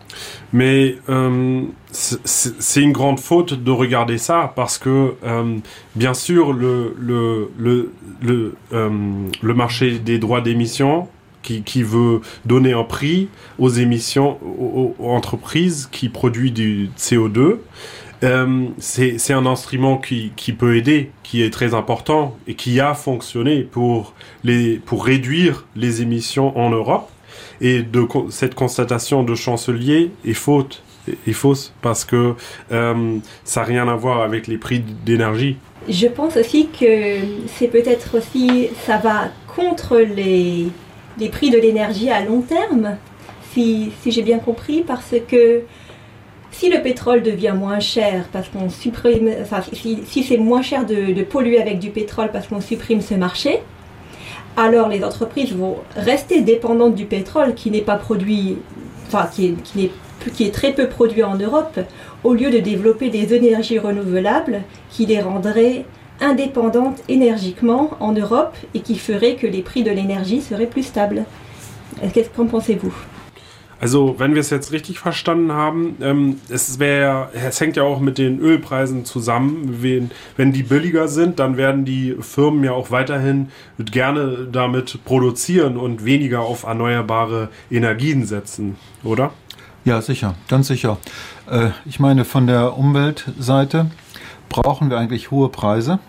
Mais euh, c'est une grande faute de regarder ça parce que euh, bien sûr le, le, le, le, euh, le marché des droits d'émission qui, qui veut donner un prix aux émissions, aux, aux entreprises qui produisent du C O deux, euh, c'est, c'est un instrument qui, qui peut aider, qui est très important et qui a fonctionné pour, les, pour réduire les émissions en Europe. Et de, cette constatation de chancelier est faute, est fausse parce que euh, ça n'a rien à voir avec les prix d'énergie. Je pense aussi que c'est peut-être aussi, ça va contre les, les prix de l'énergie à long terme, si, si j'ai bien compris, parce que si le pétrole devient moins cher parce qu'on supprime, enfin, si, si c'est moins cher de, de polluer avec du pétrole parce qu'on supprime ce marché, alors les entreprises vont rester dépendantes du pétrole qui n'est pas produit, enfin qui est, qui n'est, qui est très peu produit en Europe, au lieu de développer des énergies renouvelables qui les rendraient indépendantes énergiquement en Europe et qui feraient que les prix de l'énergie seraient plus stables. Qu'est-ce qu'en pensez-vous? Also, wenn wir es jetzt richtig verstanden haben, ähm, es, wär, es hängt ja auch mit den Ölpreisen zusammen. Wenn, wenn die billiger sind, dann werden die Firmen ja auch weiterhin gerne damit produzieren und weniger auf erneuerbare Energien setzen, oder? Ja, sicher, ganz sicher. Äh, ich meine, von der Umweltseite brauchen wir eigentlich hohe Preise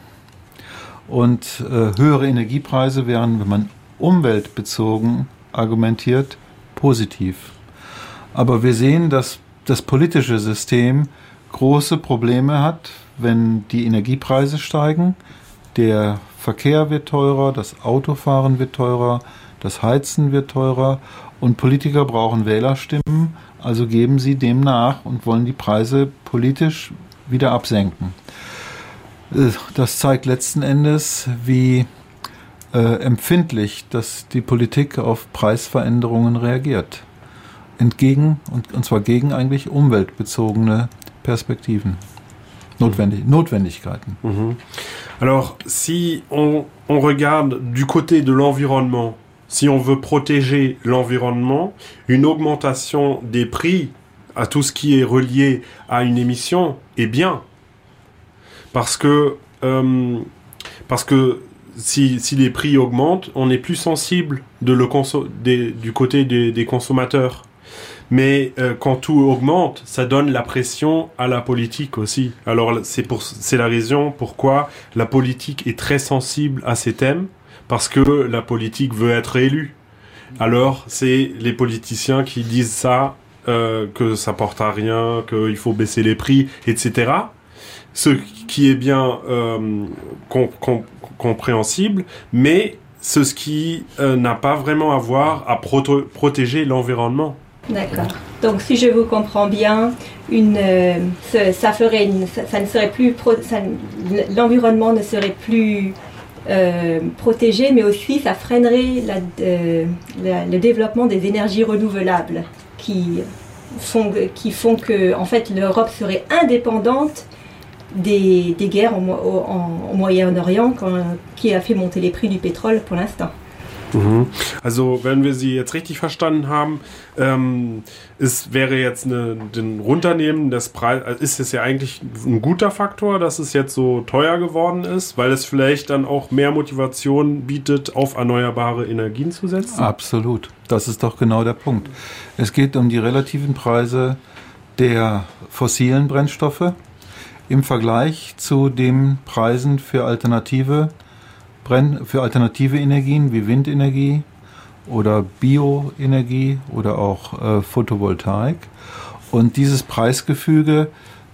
und äh, höhere Energiepreise wären, wenn man umweltbezogen argumentiert, positiv. Aber wir sehen, dass das politische System große Probleme hat, wenn die Energiepreise steigen. Der Verkehr wird teurer, das Autofahren wird teurer, das Heizen wird teurer und Politiker brauchen Wählerstimmen, also geben sie dem nach und wollen die Preise politisch wieder absenken. Das zeigt letzten Endes, wie äh, empfindlich dass die Politik auf Preisveränderungen reagiert. Entgegen, und, und zwar gegen eigentlich umweltbezogene Perspektiven, Notwendig, Notwendigkeiten. Mhm. Alors, si on, on regarde du côté de l'environnement, si on veut protéger l'environnement, une augmentation des prix à tout ce qui est relié à une émission est bien. Parce que, euh, parce que si, si les prix augmentent, on est plus sensible de le conso- des, du côté des, des consommateurs. Mais euh, quand tout augmente, ça donne la pression à la politique aussi. Alors c'est, pour, c'est la raison pourquoi la politique est très sensible à ces thèmes, parce que la politique veut être élue. Alors c'est les politiciens qui disent ça, euh, que ça porte à rien, qu'il faut baisser les prix, et cetera. Ce qui est bien euh, com- com- compréhensible, mais c'est ce qui euh, n'a pas vraiment à voir à proto- protéger l'environnement. D'accord. Donc, si je vous comprends bien, une, euh, ça, ça ferait, une, ça, ça ne serait plus, pro, ça, l'environnement ne serait plus euh, protégé, mais aussi ça freinerait la, euh, la, le développement des énergies renouvelables, qui font, qui font que, en fait, l'Europe serait indépendante des, des guerres au, au, au Moyen-Orient, qui a fait monter les prix du pétrole pour l'instant. Mhm. Also, wenn wir Sie jetzt richtig verstanden haben, ähm, es wäre jetzt eine, ein Runternehmen des Preises, ist es ja eigentlich ein guter Faktor, dass es jetzt so teuer geworden ist, weil es vielleicht dann auch mehr Motivation bietet, auf erneuerbare Energien zu setzen? Absolut, das ist doch genau der Punkt. Es geht um die relativen Preise der fossilen Brennstoffe im Vergleich zu den Preisen für alternative für alternative Energien wie Windenergie oder Bioenergie oder auch äh, Photovoltaik. Und dieses Preisgefüge,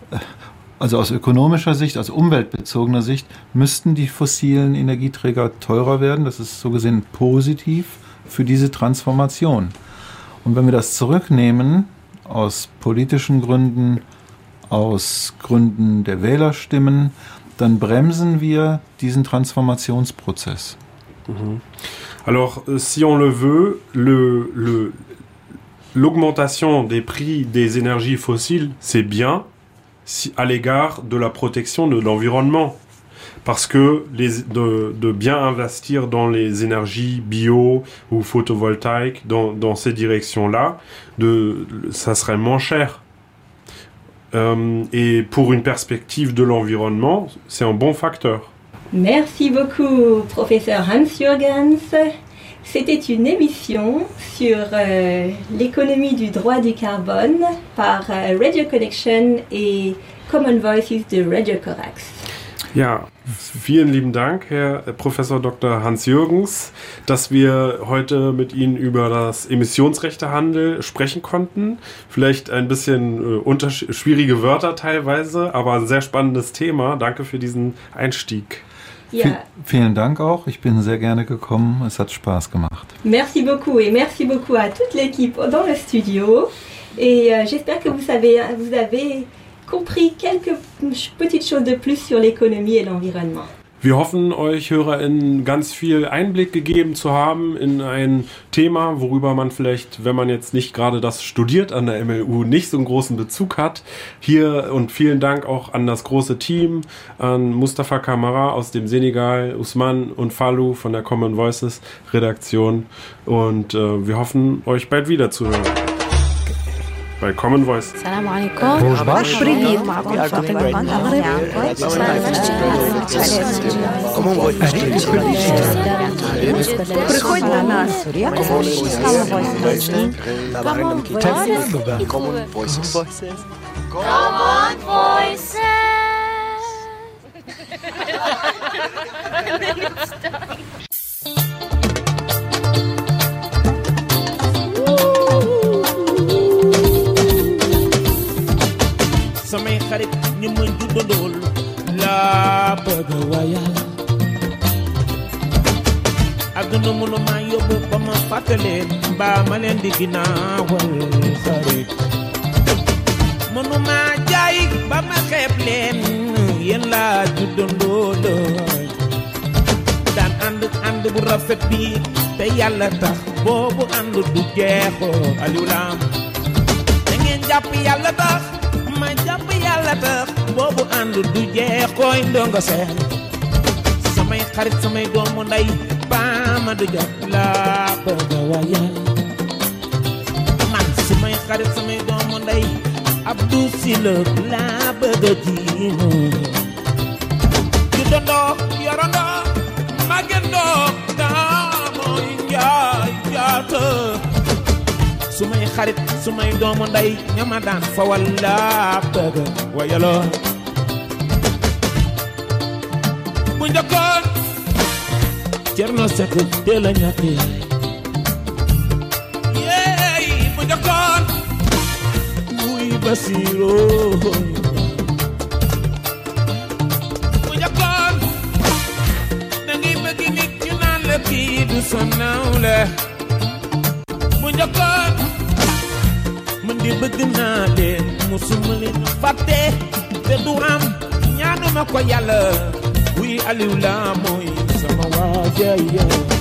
also aus ökonomischer Sicht, aus umweltbezogener Sicht, müssten die fossilen Energieträger teurer werden. Das ist so gesehen positiv für diese Transformation. Und wenn wir das zurücknehmen, aus politischen Gründen, aus Gründen der Wählerstimmen, dann bremsen wir diesen Transformationsprozess. Mhm. Alors, si on le veut, le, le, l'augmentation des prix des énergies fossiles, c'est bien si, à l'égard de la protection de l'environnement. Parce que les, de, de bien investir dans les énergies bio ou photovoltaïques, dans, dans ces directions-là, de, ça serait moins cher. Euh, et pour une perspective de l'environnement, c'est un bon facteur. Merci beaucoup, professeur Hans-Jürgens. C'était une émission sur euh, l'économie du droit du carbone par euh, Radio Connection et Common Voices de Radio Corax. Ja, vielen lieben Dank, Herr Professor Doktor Hans-Jürgens, dass wir heute mit Ihnen über das Emissionsrechtehandel sprechen konnten. Vielleicht ein bisschen äh, untersch- schwierige Wörter teilweise, aber ein sehr spannendes Thema. Danke für diesen Einstieg. Ja. Vielen Dank auch. Ich bin sehr gerne gekommen. Es hat Spaß gemacht. Merci beaucoup et merci beaucoup à toute l'équipe dans le studio. Et euh, j'espère que vous avez, vous avez compris quelques petites choses de plus sur l'économie et l'environnement. Wir hoffen, euch HörerInnen ganz viel Einblick gegeben zu haben in ein Thema, worüber man vielleicht, wenn man jetzt nicht gerade das studiert an der M L U, nicht so einen großen Bezug hat. Hier und vielen Dank auch an das große Team, an Mustafa Kamara aus dem Senegal, Usman und Fallou von der Common Voices Redaktion. Und äh, wir hoffen, euch bald wieder zu hören. Bei Common Voice. السلام عليكم. Привет. معكم فاطمة من المغرب. Приходь до нас. Common Voices. Common Voices. samay xarit ñi ma juddandool laa bëgg a wayal àdduna mënu ma yóbbu ba ma fàttaleen mbaa ma leen di ginnaawal xarit mënu ma jaay ba ma xeeb leen yéen laa juddandool daan ànd ànd bu rafet bi te yàlla tax boobu ànd du jeexoo Aliou Lam da ngeen jàpp yàlla tax ma jàpp yàlla tax boobu ànd du jeex koy ndongo seen samay xarit samay doomu ndey baama du jot laa bëgg a wayal man samay xarit samay doomu ndey Abdou Sylla laa bëgg a jiinu di dondoo yorondoo magendoo daamoy njaay jaata sumay xarit sumay doomu ndey ñama daan fa walla bëgg wayaloo bu njëkkoon Cerno Sekk teel a ñàkk yeey bu njëkkoon muy Basiiroo bu njëkkoon da ngay bëgg nit ñu naan la kii du sa nawle bu njëkkoon man di bëgg naa leen musuma leen fàtte te du am ñaanuma ko yàlla wuy Aliou la mooy sama waajaya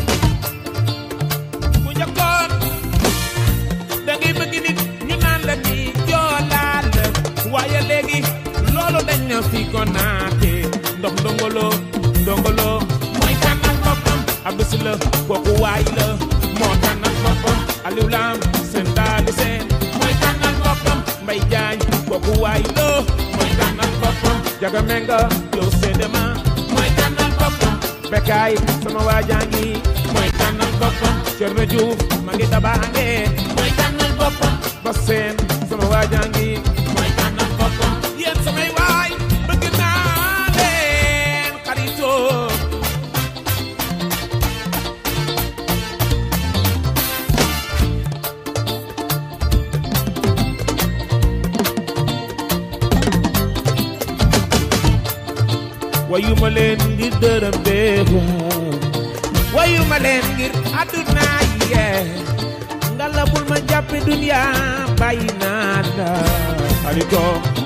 bu njëkkoon da ngay bëgg nit ñu naan la di joolaal waaye léegi loolu dañ na fi ko naate ndox ndongolo ndongolo mooy tànnal boppam Abdou Sylla kooku waay la moo tànnal boppam Aliou Lam seen daali seen mooy tànnal boppam Mbay Jaañ kooku waay la mooy tànnal boppam Jaga Menga yow seedema mooy tànnal boppam Bekaay sama waajangi mooy tànnal boppam Cerno Juuf ma ngi dabaange mooy tànnal boppam Baseen sama waajangi mooy tànnal boppam yéen samay waay bëgg naa leen xaritoo wayuma leen ngir dërëm bee wayuma leen ngir àdduna yee ngala bul ma jàppe dunya bàyyi naa la xarito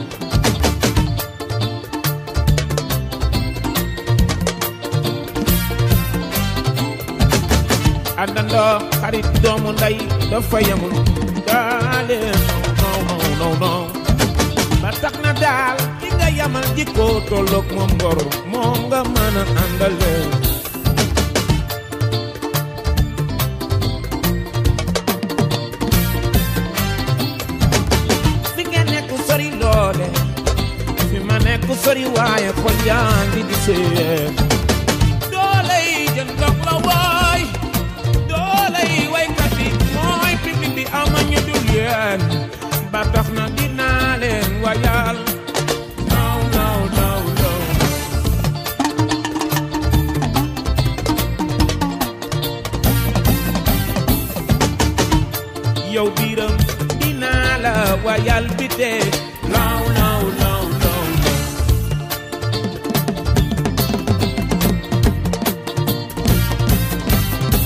àndandoo xarit doomu ndey dafa yamul daale non non non non ba tax na daal nga yamal jikko tollook moom ngor moom nga mën a àndale fi ngeen nekk sori loole fi ma nekk sori waaye xol yaa ngi di seet doole yi jën ndox la waay doole yi waykat yi mooy public bi ama ñu dul yéen ba tax na dinaa leen wayal yow biiram dinaa la wayal bi dee